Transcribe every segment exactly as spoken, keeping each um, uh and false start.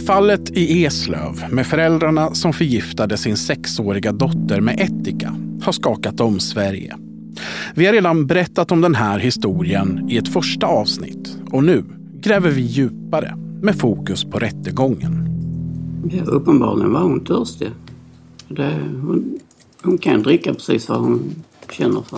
Fallet i Eslöv med föräldrarna som förgiftade sin sexåriga dotter med ättika har skakat om Sverige. Vi har redan berättat om den här historien i ett första avsnitt och nu gräver vi djupare med fokus på rättegången. Ja, uppenbarligen var hon törstig. Det, hon, hon kan dricka precis vad hon känner för.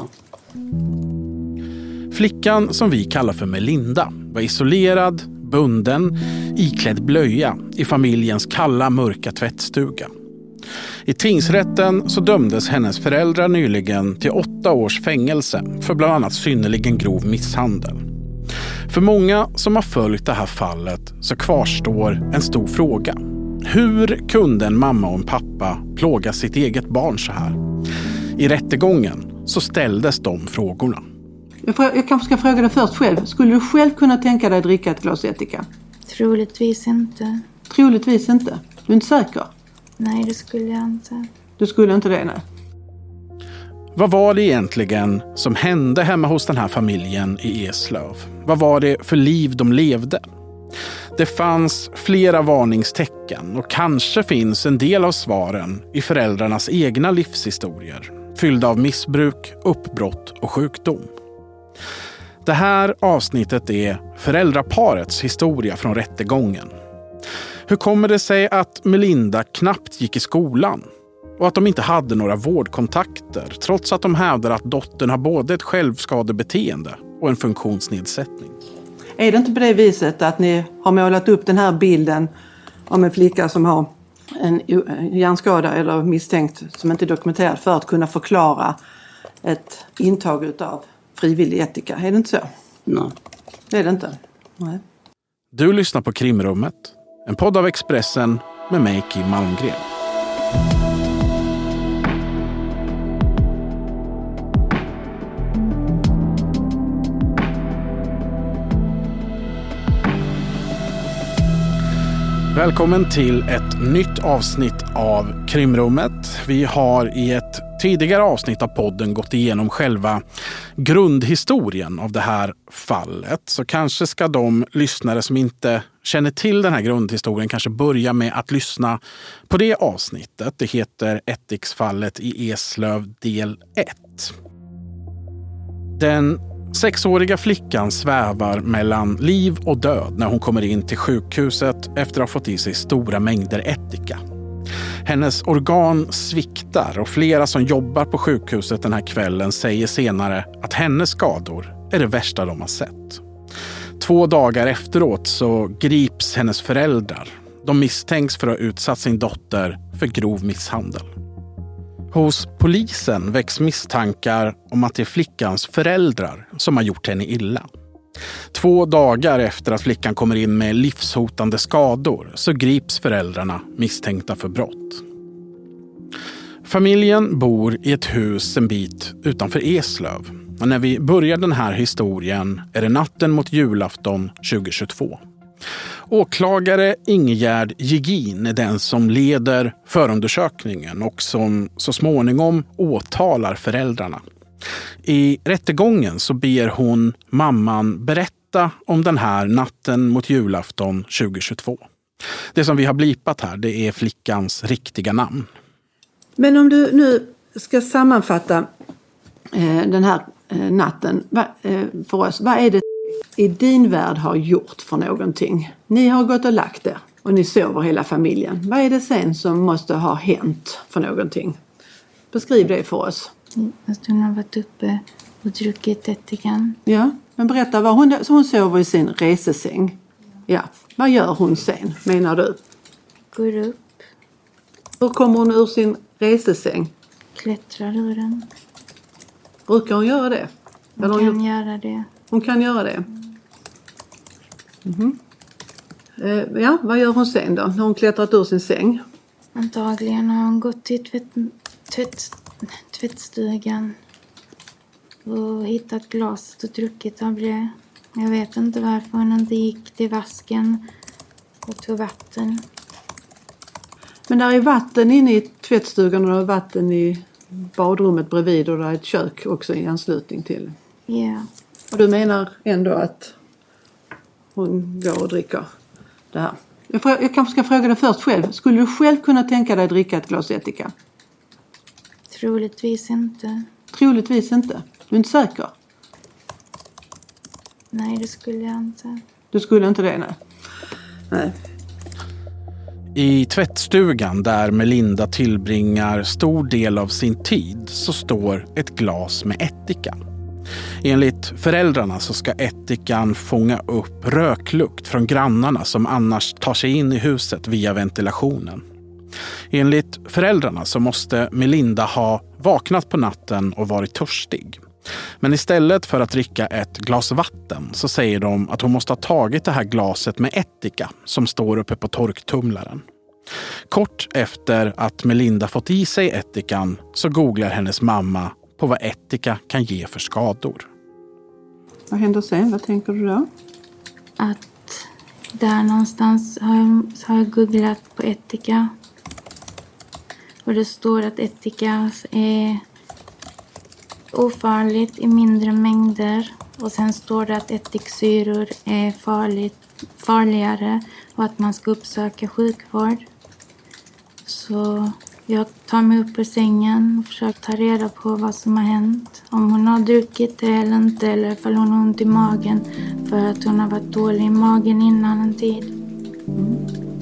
Flickan som vi kallar för Melinda var isolerad, bunden, iklädd blöja i familjens kalla, mörka tvättstuga. I tingsrätten så dömdes hennes föräldrar nyligen till åtta års fängelse för bland annat synnerligen grov misshandel. För många som har följt det här fallet så kvarstår en stor fråga. Hur kunde en mamma och en pappa plåga sitt eget barn så här? I rättegången så ställdes de frågorna. Jag, jag kanske ska fråga dig först själv. Skulle du själv kunna tänka dig att dricka ett glas ättika? Troligtvis inte. Troligtvis inte? Du är inte säker? Nej, det skulle jag inte. Du skulle inte det, nej. Vad var det egentligen som hände hemma hos den här familjen i Eslöv? Vad var det för liv de levde? Det fanns flera varningstecken och kanske finns en del av svaren i föräldrarnas egna livshistorier, fyllda av missbruk, uppbrott och sjukdom. Det här avsnittet är föräldraparets historia från rättegången. Hur kommer det sig att Melinda knappt gick i skolan och att de inte hade några vårdkontakter trots att de hävdar att dottern har både ett självskadebeteende och en funktionsnedsättning? Är det inte på det viset att ni har målat upp den här bilden om en flicka som har en hjärnskada eller misstänkt som inte är dokumenterad för att kunna förklara ett intag av frivillig ättika? Är det inte så? Nej. Det är det inte. Nej. Du lyssnar på Krimrummet, en podd av Expressen med mig, Kim Malmgren. Välkommen till ett nytt avsnitt av Krimrummet. Vi har i ett tidigare avsnitt av podden gått igenom själva grundhistorien av det här fallet. Så kanske ska de lyssnare som inte känner till den här grundhistorien kanske börja med att lyssna på det avsnittet. Det heter Ättiksfallet i Eslöv del ett. Den sexåriga flickan svävar mellan liv och död när hon kommer in till sjukhuset efter att ha fått i sig stora mängder ättika. Hennes organ sviktar och flera som jobbar på sjukhuset den här kvällen säger senare att hennes skador är det värsta de har sett. Två dagar efteråt så grips hennes föräldrar. De misstänks för att ha utsatt sin dotter för grov misshandel. Hos polisen väcks misstankar om att det är flickans föräldrar som har gjort henne illa. Två dagar efter att flickan kommer in med livshotande skador så grips föräldrarna misstänkta för brott. Familjen bor i ett hus en bit utanför Eslöv. Och när vi börjar den här historien är det natten mot julafton tjugohundratjugotvå. Åklagare Ingegärd Jegin är den som leder förundersökningen och som så småningom åtalar föräldrarna. I rättegången så ber hon mamman berätta om den här natten mot julafton tjugohundratjugotvå. Det som vi har blipat här, det är flickans riktiga namn. Men om du nu ska sammanfatta eh, den här eh, natten va, eh, för oss, vad är det i din värld har gjort för någonting? Ni har gått och lagt er och ni sover hela familjen. Vad är det sen som måste ha hänt för någonting? Beskriv det för oss. Att hon har varit uppe och druckit ättikan. Ja, men berätta vad hon, hon sover i sin resesäng. Ja, vad gör hon sen, menar du? Går upp. Hur kommer hon ur sin resesäng? Klättrar ur den. Brukar hon göra det? Hon Eller kan hon, göra det. hon kan göra det. Mm-hmm. Eh, ja, vad gör hon sen då? När hon klättrat ur sin säng? Antagligen har hon gått till tvätt, tvätt, tvättstugan och hittat glaset och druckit av det. Jag vet inte varför hon inte gick till vasken och tog vatten. Men där är vatten inne i tvättstugan och det är vatten i badrummet bredvid och det är ett kök också i anslutning till. Ja. Och du menar ändå att hon går och dricker det här? Jag, frå- jag kanske ska fråga dig först själv. Skulle du själv kunna tänka dig att dricka ett glas ättika? Troligtvis inte. Troligtvis inte. Du är inte säker? Nej, det skulle jag inte. Du skulle inte det, nej. Nej. I tvättstugan där Melinda tillbringar stor del av sin tid så står ett glas med ättika. Enligt föräldrarna så ska ättikan fånga upp röklukt från grannarna som annars tar sig in i huset via ventilationen. Enligt föräldrarna så måste Melinda ha vaknat på natten och varit törstig. Men istället för att dricka ett glas vatten så säger de att hon måste ha tagit det här glaset med ättika som står uppe på torktumlaren. Kort efter att Melinda fått i sig ättikan så googlar hennes mamma på vad ättika kan ge för skador. Vad händer sen? Vad tänker du då? Att där någonstans har jag, har jag googlat på ättika. Och det står att ättika är ofarligt i mindre mängder. Och sen står det att ättiksyror är farligt, farligare och att man ska uppsöka sjukvård. Så jag tar mig upp ur sängen och försöker ta reda på vad som har hänt. Om hon har druckit det eller inte, eller ifall hon har ont i magen för att hon har varit dålig i magen innan en tid. Mm.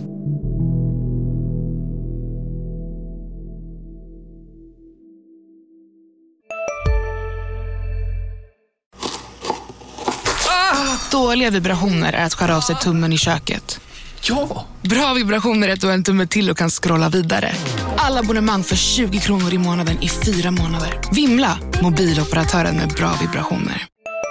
Dåliga vibrationer är att skära av sig tummen i köket. Ja! Bra vibrationer är att du har en tumme till och kan scrolla vidare. Alla abonnemang för tjugo kronor i månaden i fyra månader. Vimla! Mobiloperatören med bra vibrationer.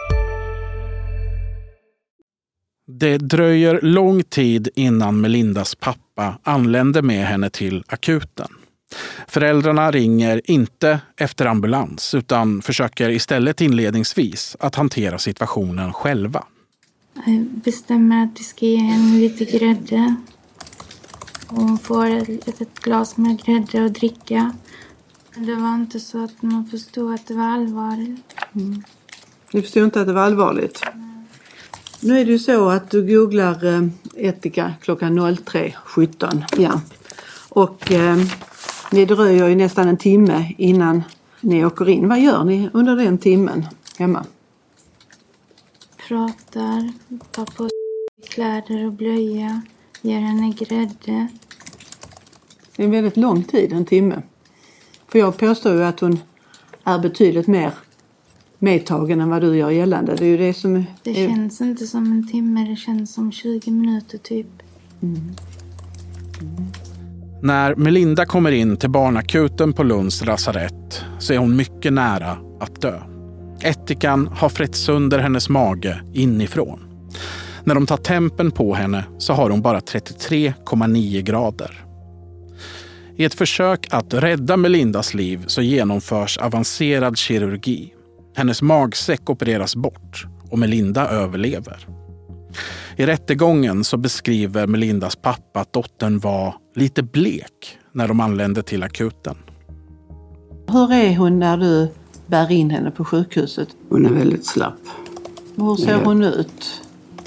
Det dröjer lång tid innan Melindas pappa anländer med henne till akuten. Föräldrarna ringer inte efter ambulans utan försöker istället inledningsvis att hantera situationen själva. Jag bestämmer att vi ska ge henne lite grädde. Och hon får ett, ett glas med grädde och dricka. Det var inte så att man förstod att det var allvarligt. Mm. Du förstod inte att det var allvarligt? Nej. Nu är det ju så att du googlar ättika klockan tre sjutton. Ja. Och eh, det dröjer ju nästan en timme innan ni åker in. Vad gör ni under den timmen hemma? Pratar, tar på kläder och blöja, ger henne grädde. Det är en väldigt lång tid, en timme. För jag påstår ju att hon är betydligt mer medtagen än vad du gör gällande. Det är ju det som är... Det känns inte som en timme, det känns som tjugo minuter typ. Mm. Mm. När Melinda kommer in till barnakuten på Lunds lasarett så är hon mycket nära att dö. Ättikan har frätt sönder hennes mage inifrån. När de tar tempen på henne så har hon bara trettiotre komma nio grader. I ett försök att rädda Melindas liv så genomförs avancerad kirurgi. Hennes magsäck opereras bort och Melinda överlever. I rättegången så beskriver Melindas pappa att dottern var lite blek när de anlände till akuten. Hur är hon när du bär in henne på sjukhuset? Hon är väldigt slapp. Hur ser hon ut?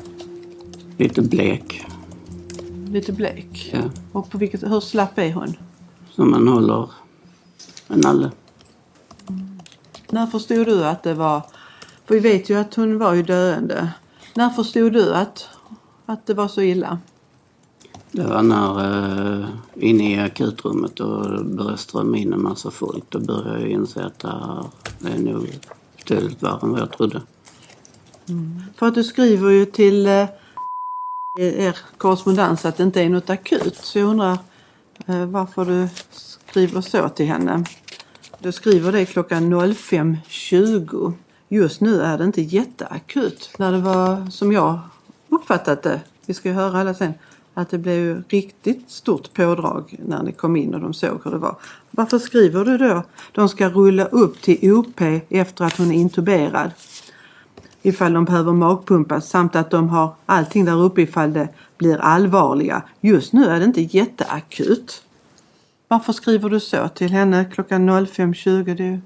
Lite blek. Lite blek? Ja. Och på vilket, hur slapp är hon? Som man håller en nalle. Mm. När förstod du att det var... För vi vet ju att hon var ju döende. När förstod du att, att det var så illa? Det var när uh, inne i akutrummet och började strömma in en massa folk. Då började jag inse att det är nog betydligt värre än vad jag trodde. Mm. För att du skriver ju till uh, er korrespondens att det inte är något akut. Så jag undrar uh, varför du skriver så till henne. Du skriver det klockan fem tjugo. Just nu är det inte jätteakut. När det var, som jag uppfattat det, vi ska ju höra alla sen, att det blev ju riktigt stort pådrag när ni kom in och de såg hur det var. Varför skriver du då? De ska rulla upp till O P efter att hon är intuberad. Ifall de behöver magpumpas samt att de har allting där uppe ifall det blir allvarliga. Just nu är det inte jätteakut. Varför skriver du så till henne klockan fem tjugo? Det...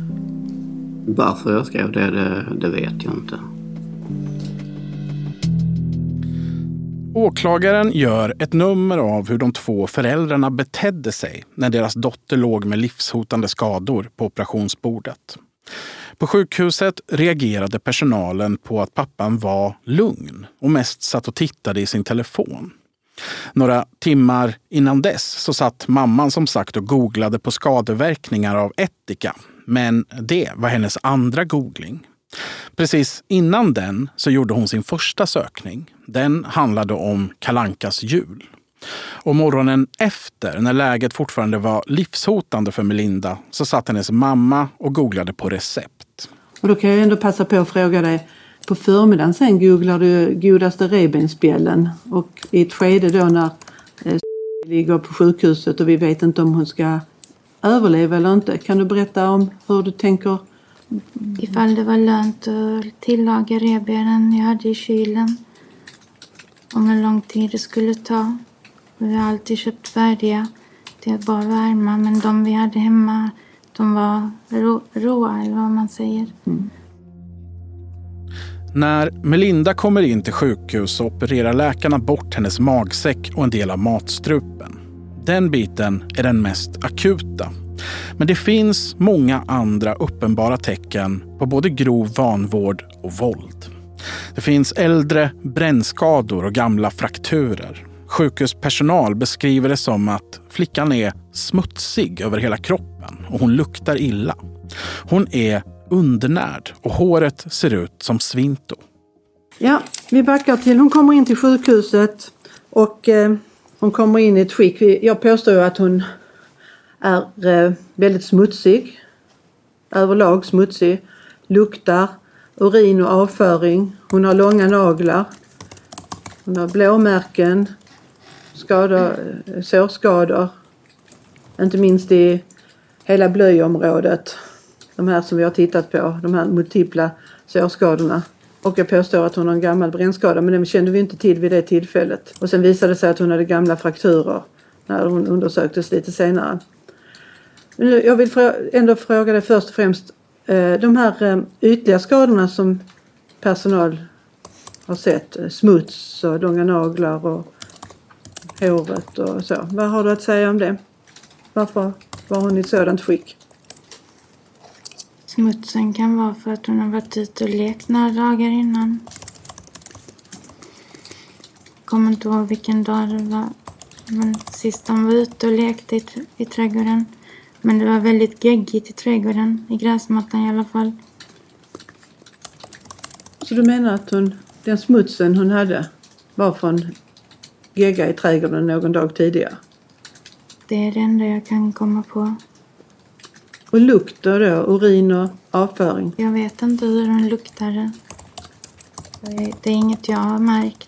Varför jag skrev det, det, det vet jag inte. Åklagaren gör ett nummer av hur de två föräldrarna betedde sig när deras dotter låg med livshotande skador på operationsbordet. På sjukhuset reagerade personalen på att pappan var lugn och mest satt och tittade i sin telefon. Några timmar innan dess så satt mamman som sagt och googlade på skadeverkningar av ättika, men det var hennes andra googling. Precis innan den så gjorde hon sin första sökning. Den handlade om Kalle Ankas jul. Och morgonen efter, när läget fortfarande var livshotande för Melinda, så satt hennes mamma och googlade på recept. Och då kan jag ändå passa på att fråga dig, på förmiddagen sen googlar du godaste revbensspjällen, och i ett skede då när eh, ligger på sjukhuset och vi vet inte om hon ska överleva eller inte. Kan du berätta om hur du tänker? Ifall det var lönt att tillaga revbenen jag hade i kylen. Om hur lång tid det skulle ta. Vi har alltid köpt färdiga. Det är bara varma, men de vi hade hemma, de var rå, råa eller vad man säger. Mm. När Melinda kommer in till sjukhus så opererar läkarna bort hennes magsäck och en del av matstrupen. Den biten är den mest akuta. Men det finns många andra uppenbara tecken på både grov vanvård och våld. Det finns äldre brännskador och gamla frakturer. Sjukhuspersonal beskriver det som att flickan är smutsig över hela kroppen och hon luktar illa. Hon är undernärd och håret ser ut som svinto. Ja, vi backar till. Hon kommer in till sjukhuset och eh, hon kommer in i ett skick. Jag påstår ju att hon är eh, väldigt smutsig. Överlag smutsig. Luktar urin och avföring. Hon har långa naglar. Hon har blåmärken. Skador, sårskador. Inte minst i hela blöjområdet. De här som vi har tittat på. De här multipla sårskadorna. Och jag påstår att hon har en gammal brännskada. Men den kände vi inte till vid det tillfället. Och sen visade det sig att hon hade gamla frakturer. När hon undersöktes lite senare. Men jag vill ändå fråga dig först och främst. De här ytliga skadorna som personal har sett. Smuts och långa naglar och håret och så. Vad har du att säga om det? Varför var hon i ett sådant skick? Smutsen kan vara för att hon har varit ute och lekt några dagar innan. Jag kommer inte ihåg vilken dag det var. Men sist de var ute och lekte i, i trädgården. Men det var väldigt geggigt i trädgården. I gräsmattan i alla fall. Så du menar att hon, den smutsen hon hade var från gegga i trädgården någon dag tidigare? Det är det enda jag kan komma på. Och luktar då? Urin och avföring? Jag vet inte hur hon luktade. Det är inget jag har märkt.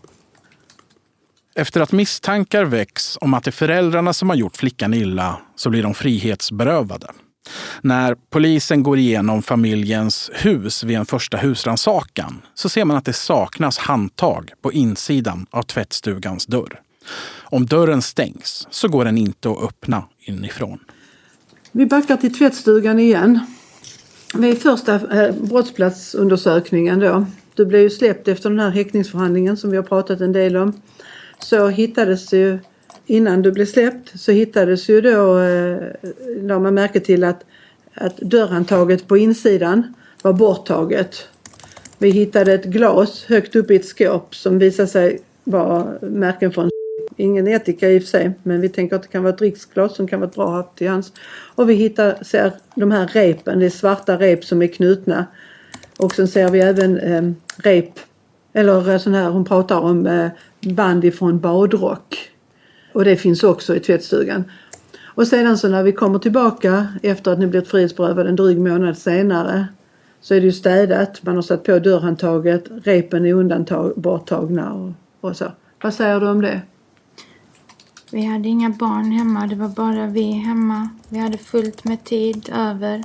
Efter att misstankar väcks om att det är föräldrarna som har gjort flickan illa så blir de frihetsberövade. När polisen går igenom familjens hus vid en första husrannsakan så ser man att det saknas handtag på insidan av tvättstugans dörr. Om dörren stängs så går den inte att öppna inifrån. Vi backar till tvättstugan igen. Vid första eh, brottsplatsundersökningen då. Du blev ju släppt efter den här häktningsförhandlingen som vi har pratat en del om. Så hittades ju, innan du blev släppt, så hittades ju då, eh, då man märker till att, att dörrhandtaget på insidan var borttaget. Vi hittade ett glas högt upp i ett skåp som visade sig vara märken från ingen etika i och för sig, men vi tänker att det kan vara ett dricksglas som kan vara bra att ha till hands. Och vi hittar, ser de här repen, det är svarta rep som är knutna. Och sen ser vi även eh, rep, eller sån här, hon pratar om eh, band ifrån badrock. Och det finns också i tvättstugan. Och sedan så när vi kommer tillbaka efter att ni blivit frihetsberövad en dryg månad senare så är det ju städat. Man har satt på dörrhandtaget, repen är undantag, borttagna och, och så. Vad säger du om det? Vi hade inga barn hemma, det var bara vi hemma. Vi hade fullt med tid över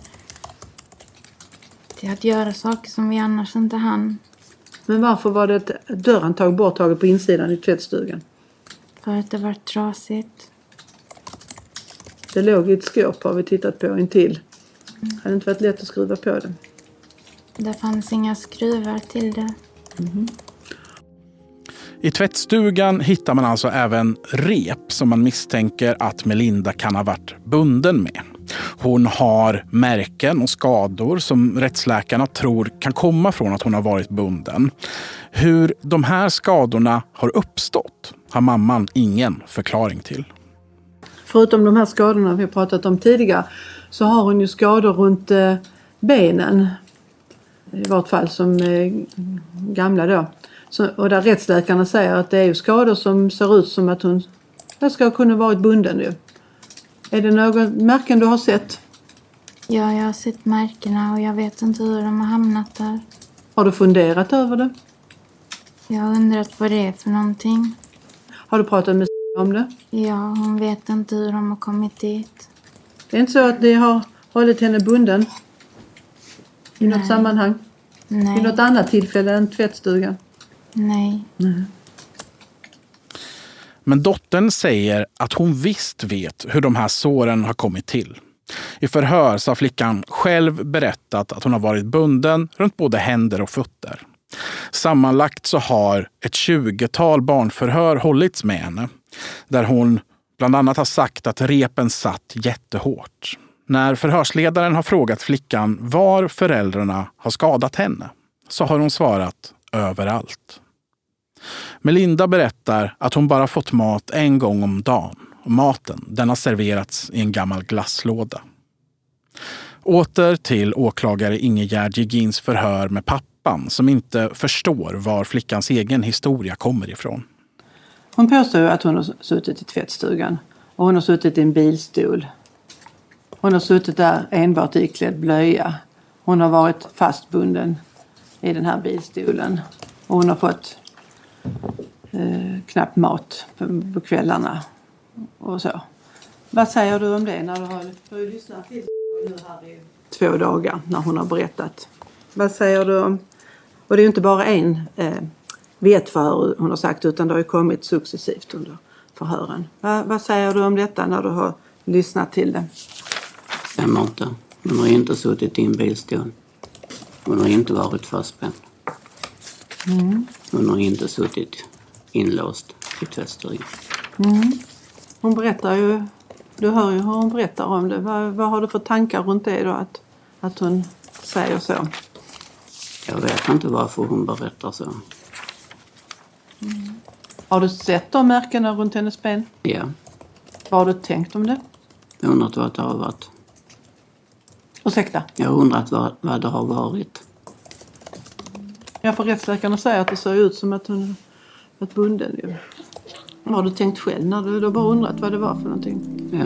till att göra saker som vi annars inte hann. Men varför var det ett dörrhandtag borttaget på insidan i tvättstugan? För att det var trasigt. Det låg i ett skåp har vi tittat på en till. Mm. Hade inte varit lätt att skruva på det. Det fanns inga skruvar till det. Mm. I tvättstugan hittar man alltså även rep som man misstänker att Melinda kan ha varit bunden med. Hon har märken och skador som rättsläkarna tror kan komma från att hon har varit bunden. Hur de här skadorna har uppstått har mamman ingen förklaring till. Förutom de här skadorna vi har pratat om tidigare så har hon ju skador runt eh, benen. I vart fall som eh, gamla då. Så, och där rättsläkarna säger att det är ju skador som ser ut som att hon ska kunna varit bunden ju. Är det någon märken du har sett? Ja, jag har sett märkena och jag vet inte hur de har hamnat där. Har du funderat över det? Jag har undrat vad det är för någonting. Har du pratat med om det? Ja, hon vet inte hur de har kommit dit. Det är inte så att ni har hållit henne bunden? I Nej. något sammanhang? Nej. I något annat tillfälle än tvättstugan? Nej. Nej. Men dottern säger att hon visst vet hur de här såren har kommit till. I förhör så har flickan själv berättat att hon har varit bunden runt både händer och fötter. Sammanlagt så har ett tjugotal barnförhör hållits med henne. Där hon bland annat har sagt att repen satt jättehårt. När förhörsledaren har frågat flickan var föräldrarna har skadat henne så har hon svarat överallt. Melinda berättar att hon bara fått mat en gång om dagen och maten den har serverats i en gammal glasslåda. Åter till åklagare Ingegerd Jegins förhör med pappan som inte förstår var flickans egen historia kommer ifrån. Hon påstår att hon har suttit i tvättstugan och hon har suttit i en bilstol. Hon har suttit där enbart iklädd blöja. Hon har varit fastbunden i den här bilstolen och hon har fått eh, knappt mat på, på kvällarna och så. Vad säger du om det när du har, du har lyssnat till nu här i två dagar när hon har berättat? Vad säger du om, och det är ju inte bara en eh, vet förhör hon har sagt utan det har ju kommit successivt under förhören. Va, vad säger du om detta när du har lyssnat till det? Stämmer inte. Hon har inte suttit i en bilstol. Hon har inte varit fastspänd. Mm. Hon har inte suttit inlåst i tvättstugan. Mm. Hon berättar ju, du hör ju hur hon berättar om det. Vad, vad har du för tankar runt det då att, att hon säger så? Jag vet inte varför hon berättar så. Mm. Har du sett de märkena runt hennes ben? Ja. Vad har du tänkt om det? Jag har undrat vad det har varit. Ursäkta? Jag har undrat vad, vad det har varit. Jag får rättsläkarna säga att det ser ut som att hon varit bunden ju. Vad har du tänkt själv när du då bara undrat vad det var för någonting? Ja.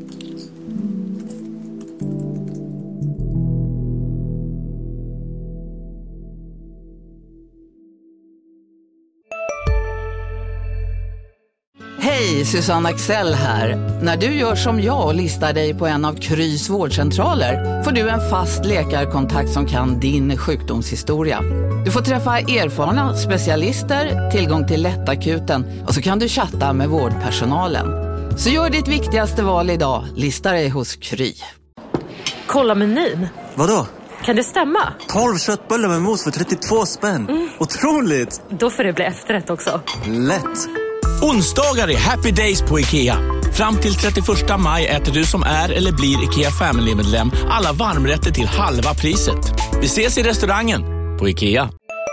Hej, Susanne Axel här. När du gör som jag och listar dig på en av Krys vårdcentraler får du en fast läkarkontakt som kan din sjukdomshistoria. Du får träffa erfarna specialister, tillgång till lättakuten och så kan du chatta med vårdpersonalen. Så gör ditt viktigaste val idag, lista dig hos Kry. Kolla menyn. Vadå? Kan det stämma? tolv köttbullar med mos för trettiotvå spänn. Mm. Otroligt! Då får det bli efterrätt också. Lätt! Onsdagar är happy days på IKEA. Fram till trettioförsta maj äter du som är eller blir IKEA Family-medlem alla varmrätter till halva priset. Vi ses i restaurangen på IKEA.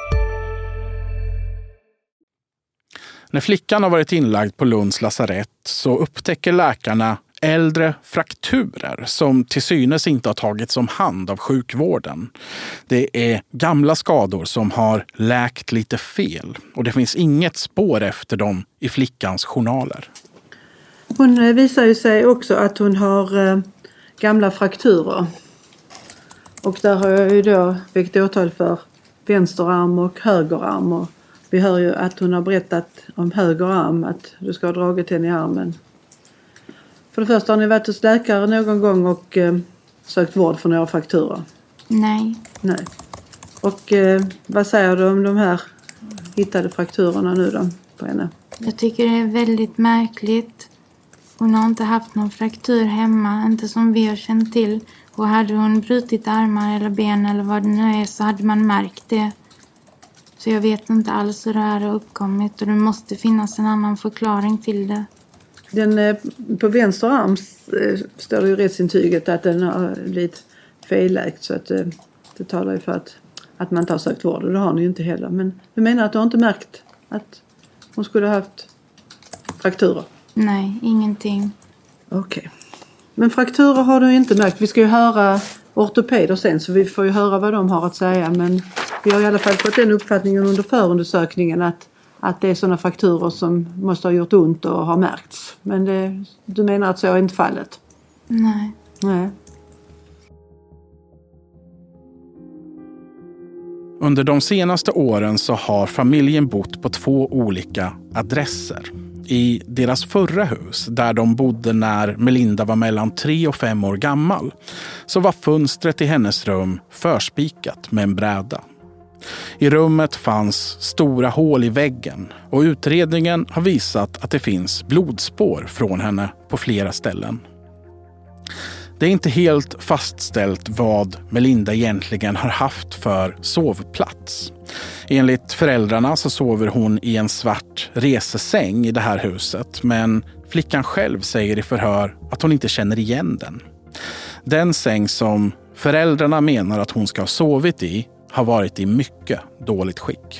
När flickan har varit inlagd på Lunds lasarett så upptäcker läkarna äldre frakturer som till synes inte har tagits om hand av sjukvården. Det är gamla skador som har läkt lite fel och det finns inget spår efter dem i flickans journaler. Hon visar ju sig också att hon har eh, gamla frakturer. Och där har jag ju då väckt åtal för vänsterarm och högerarm. Och vi hör ju att hon har berättat om högerarm, att du ska ha dragit henne i armen. För det första, har ni varit hos läkare någon gång och eh, sökt vård för några frakturer? Nej. Nej. Och eh, vad säger du om de här hittade frakturerna nu då på henne? Jag tycker det är väldigt märkligt. Hon har inte haft någon fraktur hemma, inte som vi har känt till. Och hade hon brutit armar eller ben eller vad det nu är så hade man märkt det. Så jag vet inte alls hur det här har uppkommit och det måste finnas en annan förklaring till det. Den, eh, på vänster arm eh, står det ju rättsintyget att den har blivit felläkt, så att eh, det talar ju för att, att man inte har sökt vård, och det har ni ju inte heller. Men du menar att du har inte märkt att hon skulle ha haft frakturer? Nej, ingenting. Okej. Okay. Men frakturer har du inte märkt. Vi ska ju höra ortopeder sen, så vi får ju höra vad de har att säga. Men vi har i alla fall fått den uppfattningen under förundersökningen att, att det är sådana frakturer som måste ha gjort ont och har märkts. Men det, du menar att så är inte fallet? Nej. Nej. Under de senaste åren så har familjen bott på två olika adresser. I deras förra hus, där de bodde när Melinda var mellan tre och fem år gammal, så var fönstret i hennes rum förspikat med en bräda. I rummet fanns stora hål i väggen och utredningen har visat att det finns blodspår från henne på flera ställen. Det är inte helt fastställt vad Melinda egentligen har haft för sovplats. Enligt föräldrarna så sover hon i en svart resesäng i det här huset, men flickan själv säger i förhör att hon inte känner igen den. Den säng som föräldrarna menar att hon ska ha sovit i har varit i mycket dåligt skick.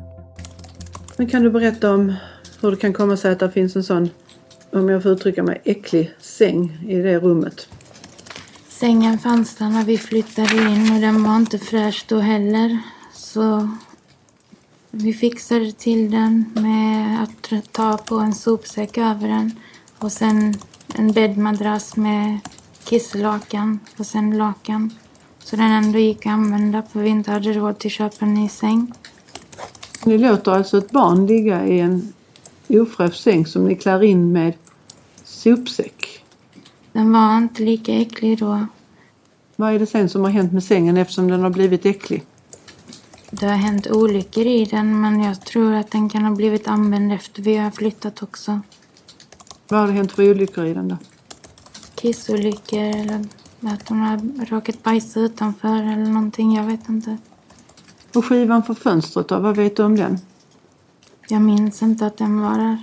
Men kan du berätta om hur det kan komma sig att det finns en sån, om jag får uttrycka mig, äcklig säng i det rummet? Sängen fanns där när vi flyttade in och den var inte fräsch då heller. Så vi fixade till den med att ta på en sopsäck över den. Och sen en bäddmadrass med kisselakan och sen lakan. Så den ändå gick att använda för vi inte hade råd till att köpa en ny säng. Ni låter alltså ett barn ligga i en ofräsch säng som ni klär in med sopsäck. Den var inte lika äcklig då. Vad är det sen som har hänt med sängen eftersom den har blivit äcklig? Det har hänt olyckor i den, men jag tror att den kan ha blivit använd efter vi har flyttat också. Vad har det hänt för olyckor i den då? Kissolyckor eller att hon har råkat bajsa utanför eller någonting, jag vet inte. Och skivan för fönstret då, vad vet du om den? Jag minns inte att den var där.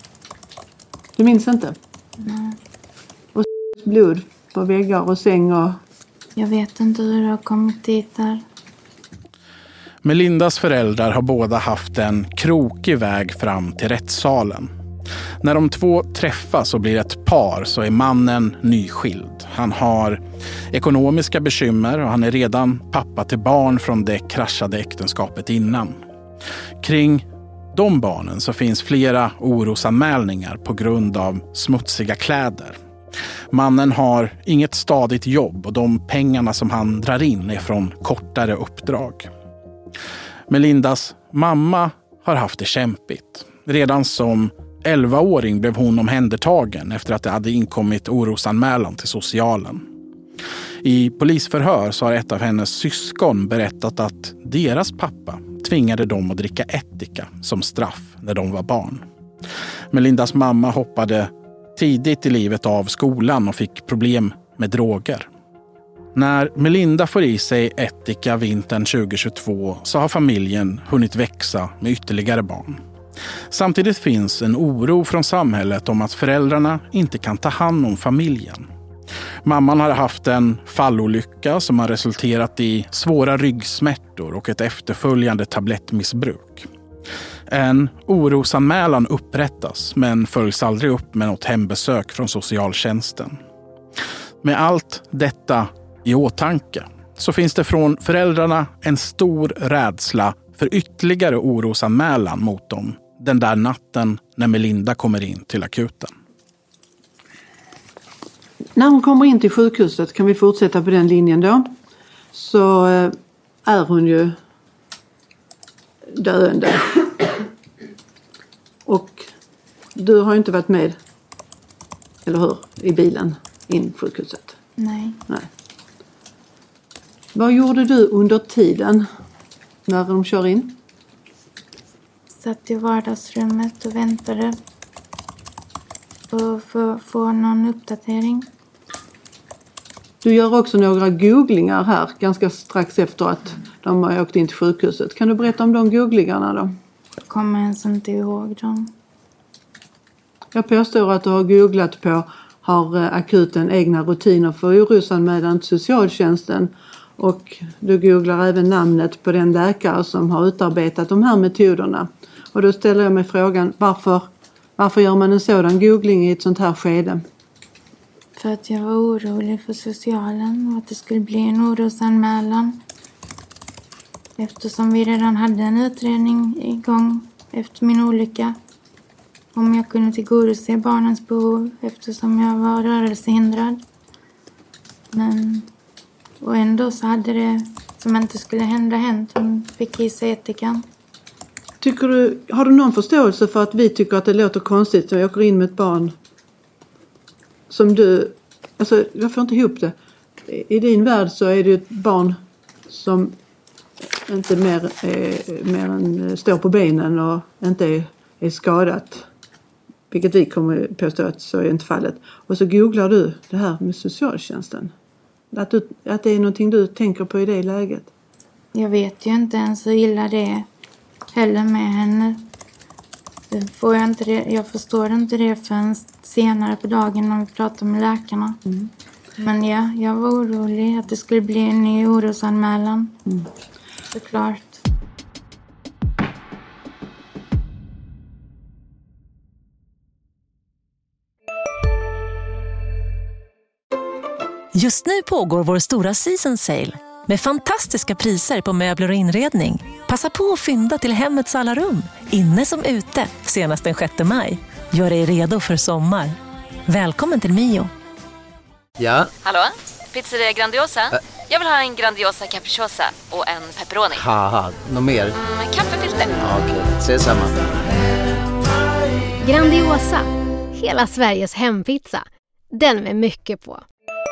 Du minns inte? Nej. Och blod på väggar och säng och... Jag vet inte hur det har kommit dit där. Melindas föräldrar har båda haft en krokig väg fram till rättssalen. När de två träffas och blir ett par så är mannen nyskild. Han har ekonomiska bekymmer och han är redan pappa till barn från det kraschade äktenskapet innan. Kring de barnen så finns flera orosanmälningar på grund av smutsiga kläder. Mannen har inget stadigt jobb och de pengarna som han drar in är från kortare uppdrag. Melindas mamma har haft det kämpigt. Redan som elvaåring blev hon omhändertagen efter att det hade inkommit orosanmälan till socialen. I polisförhör så har ett av hennes syskon berättat att deras pappa tvingade dem att dricka ättika som straff när de var barn. Melindas mamma hoppade tidigt i livet av skolan och fick problem med droger. När Melinda får i sig ättika vintern tjugohundratjugotvå så har familjen hunnit växa med ytterligare barn. Samtidigt finns en oro från samhället om att föräldrarna inte kan ta hand om familjen. Mamman har haft en fallolycka som har resulterat i svåra ryggsmärtor och ett efterföljande tablettmissbruk. En orosanmälan upprättas men följs aldrig upp med något hembesök från socialtjänsten. Med allt detta i åtanke så finns det från föräldrarna en stor rädsla för ytterligare orosanmälan mot dem den där natten när Melinda kommer in till akuten. När hon kommer in till sjukhuset, kan vi fortsätta på den linjen då, så är hon ju döende. Och du har ju inte varit med, eller hur, i bilen in på sjukhuset? Nej. Nej. Vad gjorde du under tiden när de kör in? Satt i vardagsrummet och väntade på att få någon uppdatering. Du gör också några googlinger här ganska strax efter att de har åkt in till sjukhuset. Kan du berätta om de googlingarna då? Jag kommer ens inte ihåg dem. Jag påstår att du har googlat på har akuten egna rutiner för orosanmälan till socialtjänsten. Och du googlar även namnet på den läkare som har utarbetat de här metoderna. Och då ställer jag mig frågan, varför, varför gör man en sådan googling i ett sånt här skede? För att jag var orolig för socialen och att det skulle bli en orosanmälan. Eftersom vi redan hade en utredning igång efter min olycka. Om jag kunde tillgodose barnens behov eftersom jag var rörelsehindrad. Men, och ändå så hade det som inte skulle hända hänt. Hon fick i sig ättikan. Tycker du, har du någon förståelse för att vi tycker att det låter konstigt när jag åker in med ett barn som du, alltså jag får inte ihop det. I din värld så är det ett barn som inte mer, eh, mer än står på benen och inte är, är skadat. Vilket vi kommer påstå att så är inte fallet. Och så googlar du det här med socialtjänsten. Att, du, att det är någonting du tänker på i det läget. Jag vet ju inte ens hur illa det är heller med henne. Får jag, inte det, jag förstår inte det förrän senare på dagen när vi pratar med läkarna. Mm. Men ja, jag var orolig att det skulle bli en ny orosanmälan. Mm. Såklart. Just nu pågår vår stora season sale med fantastiska priser på möbler och inredning. Passa på att fynda till hemmets alla rum, inne som ute, senast den sjätte maj. Gör dig redo för sommar. Välkommen till Mio. Ja? Hallå? Pizzeria Grandiosa? Ä- Jag vill ha en Grandiosa capriciosa och en pepperoni. Haha, något mer? Mm, kaffefilter. Ja, okej, okay. Ses samma. Grandiosa, hela Sveriges hempizza. Den med mycket på.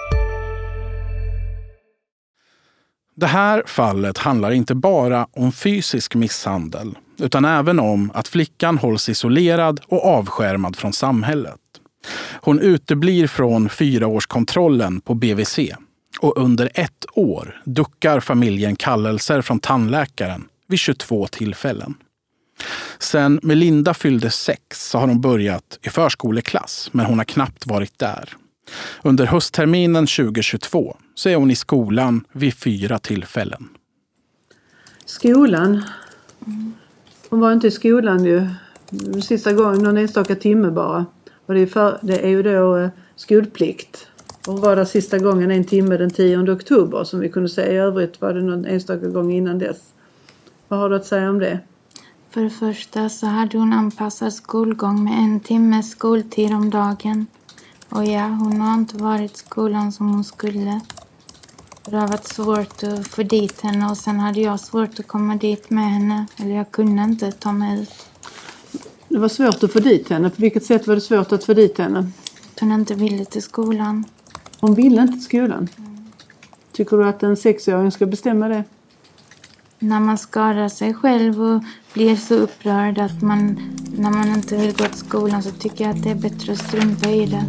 Det här fallet handlar inte bara om fysisk misshandel utan även om att flickan hålls isolerad och avskärmad från samhället. Hon uteblir från fyraårskontrollen på B V C och under ett år duckar familjen kallelser från tandläkaren vid tjugotvå tillfällen. Sen Melinda fyllde sex så har hon börjat i förskoleklass men hon har knappt varit där. Under höstterminen tjugohundratjugotvå så är hon i skolan vid fyra tillfällen. Skolan? Hon var inte i skolan ju sista gången, någon enstaka timme bara. Och det är, för, det är ju då skolplikt. Hon var där sista gången en timme den tionde oktober som vi kunde säga. I övrigt var det någon enstaka gång innan dess. Vad har du att säga om det? För det första så hade hon anpassad skolgång med en timmes skoltid om dagen. Och ja, hon har inte varit i skolan som hon skulle. Det har varit svårt att få dit henne och sen hade jag svårt att komma dit med henne. Eller jag kunde inte ta mig ut. Det var svårt att få dit henne. På vilket sätt var det svårt att få dit henne? Hon inte ville till skolan. Hon ville inte till skolan? Mm. Tycker du att en sexåring ska bestämma det? När man skadar sig själv och blir så upprörd att man, när man inte vill gå till skolan så tycker jag att det är bättre att strunta i det.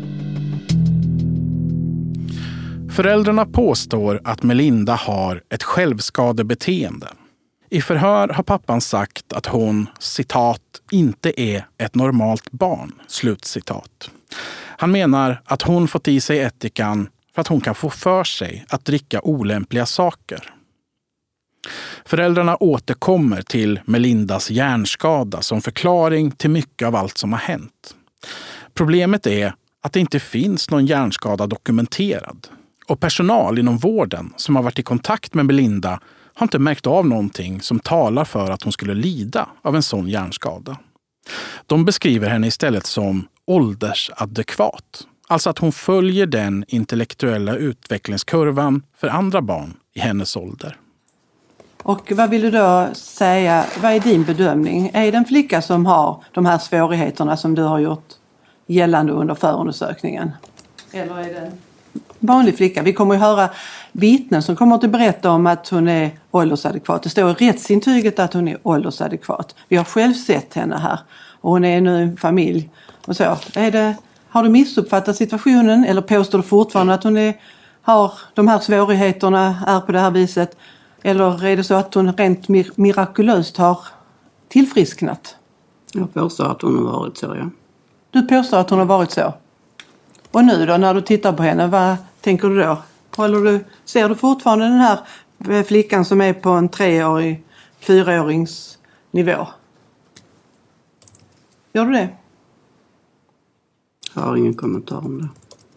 Föräldrarna påstår att Melinda har ett självskadebeteende. I förhör har pappan sagt att hon, citat, inte är ett normalt barn, slutcitat. Han menar att hon fått i sig ättikan för att hon kan få för sig att dricka olämpliga saker. Föräldrarna återkommer till Melindas hjärnskada som förklaring till mycket av allt som har hänt. Problemet är att det inte finns någon hjärnskada dokumenterad. Och personal inom vården som har varit i kontakt med Melinda har inte märkt av någonting som talar för att hon skulle lida av en sån hjärnskada. De beskriver henne istället som åldersadekvat. Alltså att hon följer den intellektuella utvecklingskurvan för andra barn i hennes ålder. Och vad vill du då säga, vad är din bedömning? Är det en flicka som har de här svårigheterna som du har gjort gällande under förundersökningen? Eller är det en vanlig flicka? Vi kommer att höra vittnen som kommer att berätta om att hon är åldersadekvat. Det står i rättsintyget att hon är åldersadekvat. Vi har själv sett henne här och hon är nu en familj. Och så. Är det, har du missuppfattat situationen eller påstår du fortfarande att hon är, har de här svårigheterna, är på det här viset? Eller är det så att hon rent mir- mirakulöst har tillfrisknat? Jag påstår att hon har varit så, ja. Du påstår att hon har varit så. Och nu då, när du tittar på henne, vad tänker du då? Håller du, ser du fortfarande den här flickan som är på en treårig, fyraårings nivå? Gör du det? Jag har ingen kommentar om det.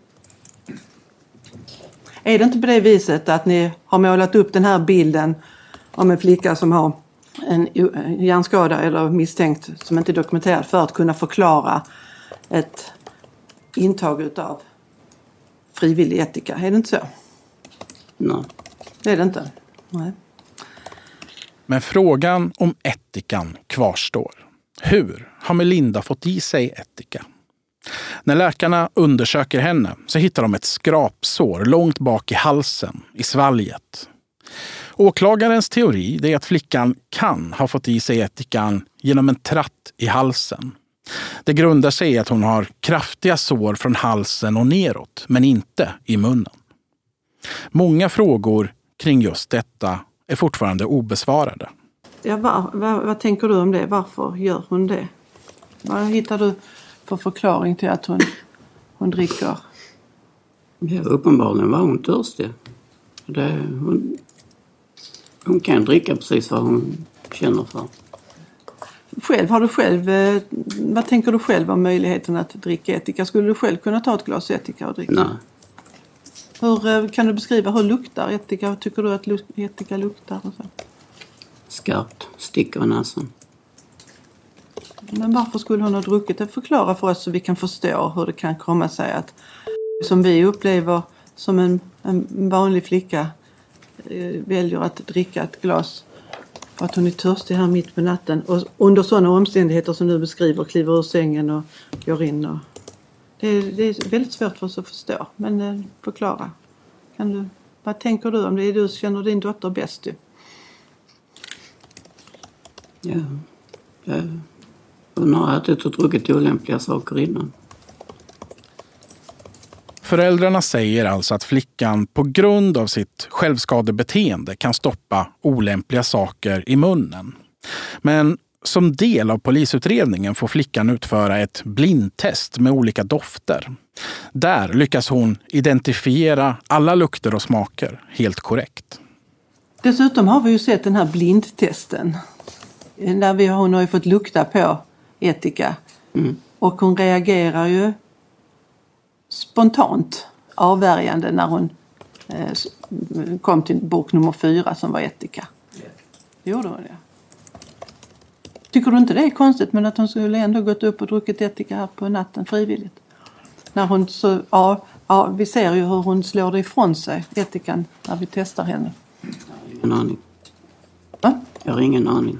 Är det inte på det viset att ni har målat upp den här bilden om en flicka som har en hjärnskada eller misstänkt som inte är dokumenterad för att kunna förklara ett intag utav frivillig etika? Är det inte så? Nej. Det är det inte? Nej. Men frågan om etikan kvarstår. Hur har Melinda fått i sig etika? När läkarna undersöker henne så hittar de ett skrapsår långt bak i halsen, i svalget. Åklagarens teori är att flickan kan ha fått i sig etikan genom en tratt i halsen. Det grundar sig i att hon har kraftiga sår från halsen och neråt, men inte i munnen. Många frågor kring just detta är fortfarande obesvarade. Ja, vad, vad, vad tänker du om det? Varför gör hon det? Vad hittar du för förklaring till att hon, hon dricker? Ja, uppenbarligen var hon törstig. Det, hon, hon kan dricka precis vad hon känner för. Själv, har du själv, eh, vad tänker du själv om möjligheten att dricka etika? Skulle du själv kunna ta ett glas etika och dricka? Nej. Hur, eh, kan du beskriva hur luktar etika? Hur tycker du att lu- etika luktar? Och så? Skarpt, sticker i näsan. Men varför skulle hon ha druckit det? Förklara för oss så vi kan förstå hur det kan komma sig att som vi upplever som en, en vanlig flicka eh, väljer att dricka ett glas för att hon är törstig här mitt på natten och under sådana omständigheter som du beskriver kliver ur sängen och går in. Och det, det är väldigt svårt för oss att förstå, men eh, förklara. Kan du, vad tänker du om det? Är du känner din dotter bäst ju? Ja, ja. Hon har ätit och druckit olämpliga saker innan. Föräldrarna säger alltså att flickan på grund av sitt självskadebeteende kan stoppa olämpliga saker i munnen. Men som del av polisutredningen får flickan utföra ett blindtest med olika dofter. Där lyckas hon identifiera alla lukter och smaker helt korrekt. Dessutom har vi ju sett den här blindtesten. Där vi, hon har ju fått lukta på etika. Mm. Och hon reagerar ju spontant avvärjande när hon eh, kom till bok nummer fyra som var etika. Yeah. Gjorde hon det? Tycker du inte det är konstigt men att hon skulle ändå gått upp och druckit etika här på natten frivilligt? När hon så, ja, ja, vi ser ju hur hon slår det ifrån sig, etikan, när vi testar henne. Ingen aning. Va? Jag har ingen aning.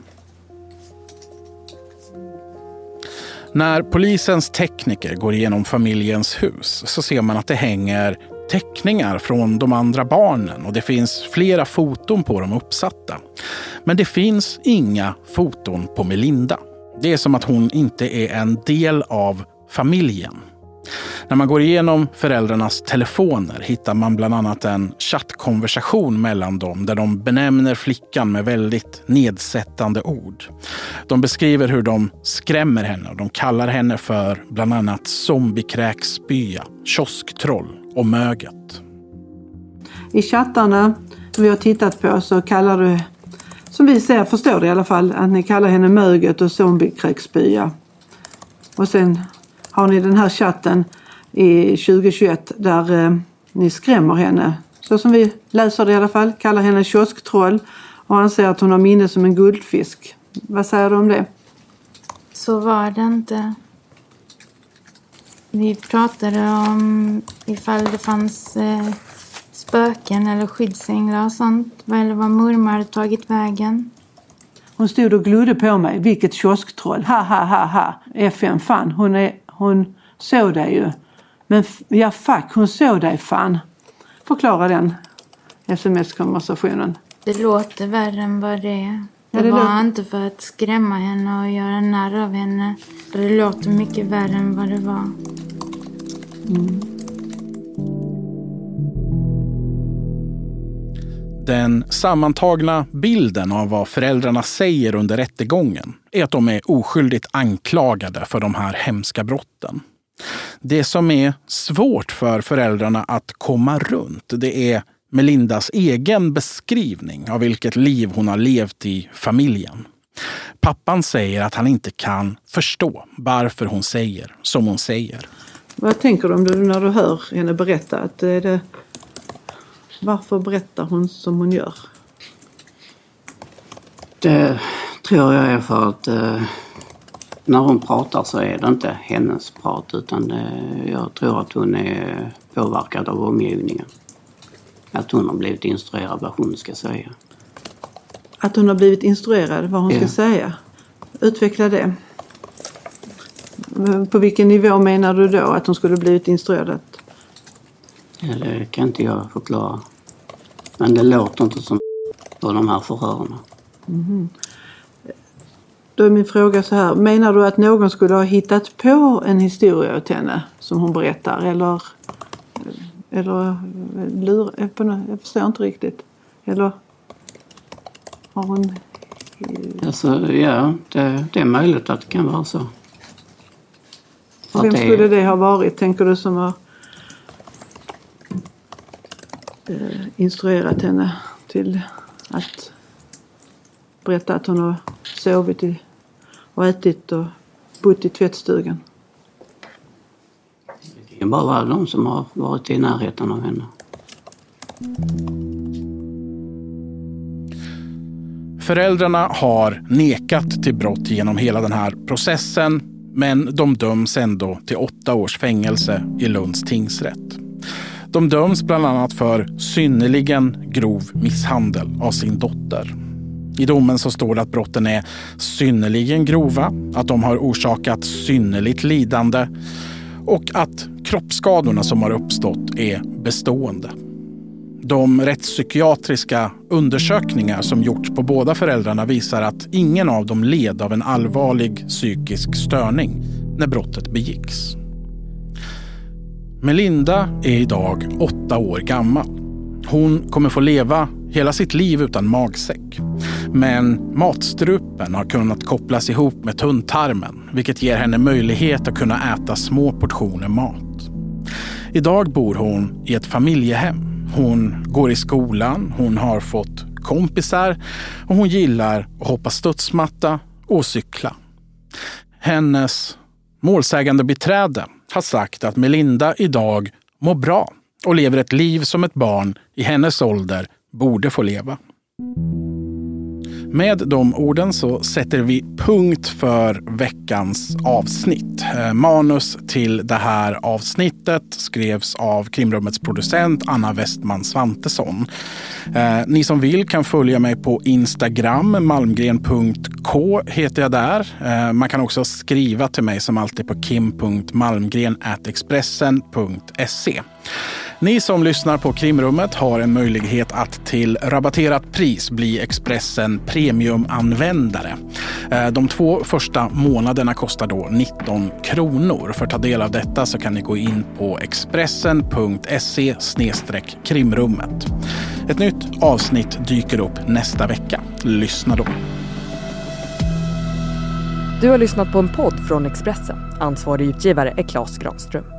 När polisens tekniker går igenom familjens hus så ser man att det hänger teckningar från de andra barnen och det finns flera foton på dem uppsatta. Men det finns inga foton på Melinda. Det är som att hon inte är en del av familjen. När man går igenom föräldrarnas telefoner hittar man bland annat en chattkonversation mellan dem där de benämner flickan med väldigt nedsättande ord. De beskriver hur de skrämmer henne och de kallar henne för bland annat zombiekräksspya, kiosktroll och möget. I chattarna som vi har tittat på så kallar du, som vi ser, förstår det i alla fall, att ni kallar henne möget och zombiekräksspya. Och sen har ni den här chatten i tjugo tjugoett där eh, ni skrämmer henne. Så som vi läser det i alla fall. Kallar henne kiosktroll och anser att hon har minne som en guldfisk. Vad säger du om det? Så var det inte. Vi pratade om ifall det fanns eh, spöken eller skyddsänglar och sånt. Eller vad mormor hade tagit vägen. Hon stod och glodde på mig. Vilket kiosktroll. Ha ha ha ha. F M fan. Hon, är, hon såg dig ju. Men ja fuck, hon såg dig fan. Förklara den sms-konversationen. Det låter värre än vad det är. Det, ja, det var låter... inte för att skrämma henne och göra narr av henne. Det låter mycket värre än vad det var. Mm. Den sammantagna bilden av vad föräldrarna säger under rättegången är att de är oskyldigt anklagade för de här hemska brotten. Det som är svårt för föräldrarna att komma runt, det är Melindas egen beskrivning av vilket liv hon har levt i familjen. Pappan säger att han inte kan förstå varför hon säger som hon säger. Vad tänker du om du när du hör henne berätta? Att är det, varför berättar hon som hon gör? Det tror jag är för att eh, när hon pratar så är det inte hennes prat, utan det, jag tror att hon är påverkad av omgivningen. Att hon har blivit instruerad vad hon ska säga. Att hon har blivit instruerad vad hon ja. ska säga? Utveckla det. På vilken nivå menar du då att hon skulle blivit instruerad? Ja, det kan inte jag förklara. Men det låter inte som på de här förhörerna. Mm. Då är min fråga så här. Menar du att någon skulle ha hittat på en historia åt henne som hon berättar? Eller, eller lur, jag förstår inte riktigt. Eller har hon... Alltså, ja, det, det är möjligt att det kan vara så. För Vem det skulle är... det ha varit, tänker du, som har eh, instruerat henne till att berätta att hon har sovit i, och ätit och bott i tvättstugan? Det är bara de som har varit i närheten av henne. Föräldrarna har nekat till brott genom hela den här processen, men de döms ändå till åtta års fängelse i Lunds tingsrätt. De döms bland annat för synnerligen grov misshandel av sin dotter. I domen så står det att brotten är synnerligen grova, att de har orsakat synnerligt lidande och att kroppsskadorna som har uppstått är bestående. De rättspsykiatriska undersökningar som gjorts på båda föräldrarna visar att ingen av dem led av en allvarlig psykisk störning när brottet begicks. Melinda är idag åtta år gammal. Hon kommer få leva hela sitt liv utan magsäck. Men matstrupen har kunnat kopplas ihop med tunntarmen, vilket ger henne möjlighet att kunna äta små portioner mat. Idag bor hon i ett familjehem. Hon går i skolan, hon har fått kompisar och hon gillar att hoppa studsmatta och cykla. Hennes målsägande beträde har sagt att Melinda idag mår bra och lever ett liv som ett barn i hennes ålder borde få leva. Med de orden så sätter vi punkt för veckans avsnitt. Manus till det här avsnittet skrevs av Krimrummets producent Anna Westman Svantesson. Ni som vill kan följa mig på Instagram, malmgren punkt k heter jag där. Man kan också skriva till mig som alltid på kim punkt malmgren at expressen punkt se. Ni som lyssnar på Krimrummet har en möjlighet att till rabatterat pris bli Expressen Premium-användare. De två första månaderna kostar då nitton kronor. För att ta del av detta så kan ni gå in på expressen punkt se slash krimrummet. Ett nytt avsnitt dyker upp nästa vecka. Lyssna då. Du har lyssnat på en podd från Expressen. Ansvarig utgivare är Claes Granström.